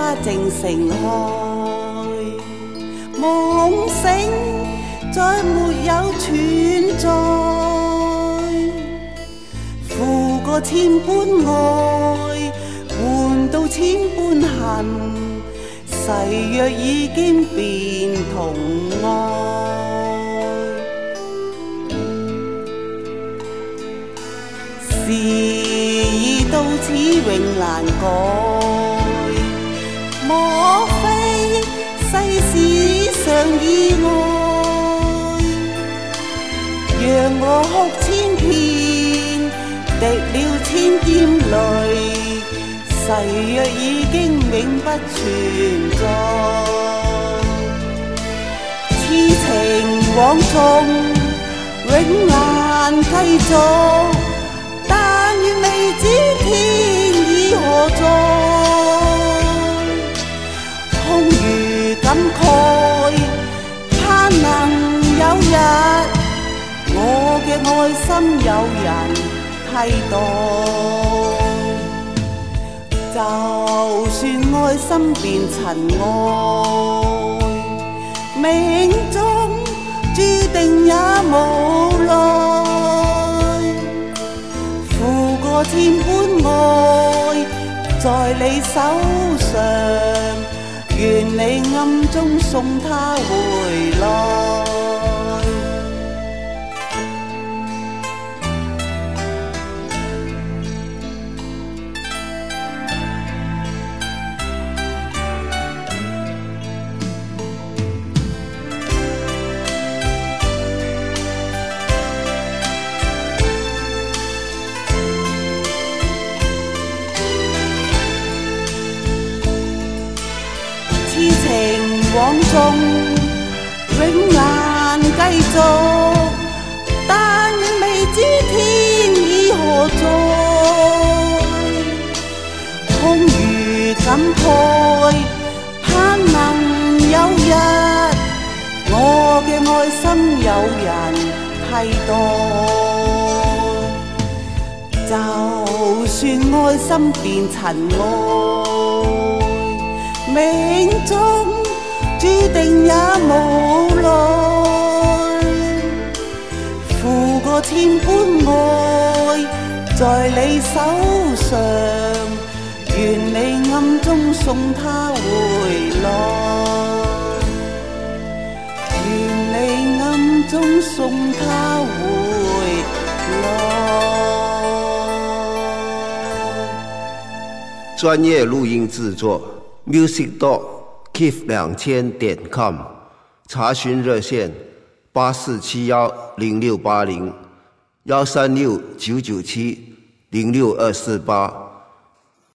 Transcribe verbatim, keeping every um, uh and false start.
他正盛開，夢醒再沒有存在，負過千般愛，換到千般恨，誓約已經變同愛。事已到此永難改，莫非世事上意外，讓我哭千遍，滴了千點淚，誓約已經永不存在，痴情枉縱永難繼續，但願未知天意何在，空餘感慨，盼能有日我嘅愛心有人替代。就算愛心變塵埃，命中注定也無奈，負過千般愛在你手上，願你暗中送他回來。往縱永難繼續，但願未知天意何在，空餘感慨，盼能有日我嘅愛心有人替代。就算愛心變塵埃，命中注定也無奈，負過千般愛在你手上，願你暗中送他回來，願你暗中送他回來。 專业录音制作 Music Dot Keep 两千点 com， 查询热线八四七幺零六八零幺三六九九七零六二四八。